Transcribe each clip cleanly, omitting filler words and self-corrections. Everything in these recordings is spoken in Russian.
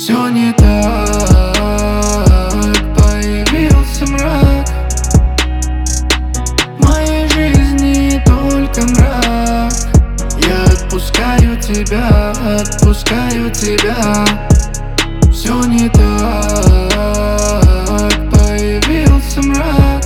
Все не так, появился мрак. В моей жизни только мрак. Я отпускаю тебя, отпускаю тебя. Все не так, появился мрак.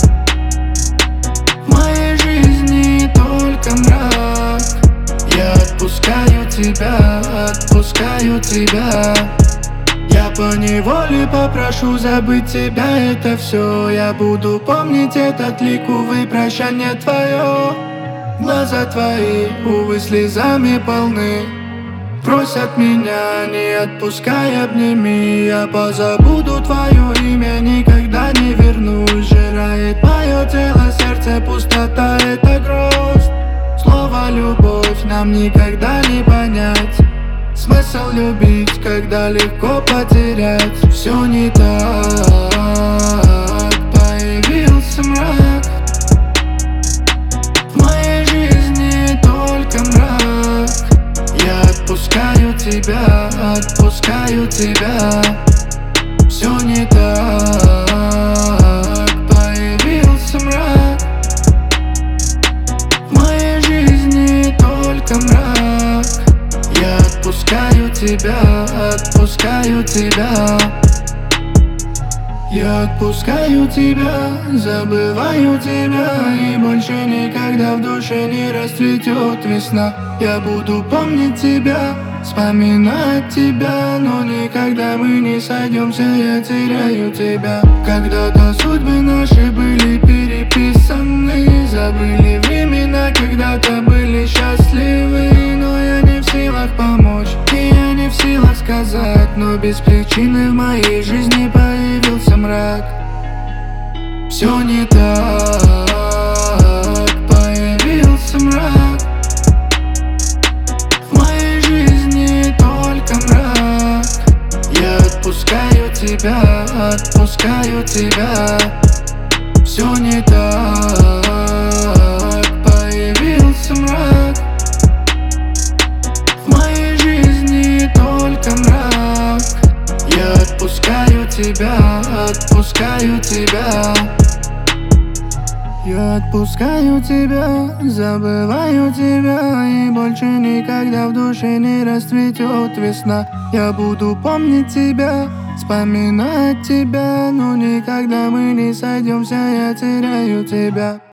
В моей жизни только мрак. Я отпускаю тебя, отпускаю тебя. Я поневоле попрошу забыть тебя, это все. Я буду помнить этот лик, увы, прощание твое. Глаза твои, увы, слезами полны. Просят меня, не отпускай, обними. Я позабуду твое имя, никогда не вернусь. Жирает мое тело, сердце, пустота, это грусть. Слово любовь нам никогда не понять. Смысл любить, когда легко потерять. Все не так, появился мрак. В моей жизни только мрак. Я отпускаю тебя, отпускаю тебя. Все не так, появился мрак. В моей жизни только мрак. Я отпускаю тебя, отпускаю тебя. Я отпускаю тебя, забываю тебя. И больше никогда в душе не расцветет весна. Я буду помнить тебя, вспоминать тебя. Но никогда мы не сойдемся, я теряю тебя. Когда-то судьбы наши были переписаны. Забыли времена, когда-то были счастливы. Но я не в силах помочь, и я не в силах сказать. Но без причины в моей жизни появился мрак. Все не так, появился мрак. В моей жизни только мрак. Я отпускаю тебя, отпускаю тебя. Все не так, появился мрак. В моей жизни только мрак. Я отпускаю тебя, отпускаю тебя. Я отпускаю тебя, забываю тебя. И больше никогда в душе не расцветет весна. Я буду помнить тебя, вспоминать тебя. Но никогда мы не сойдемся, я теряю тебя.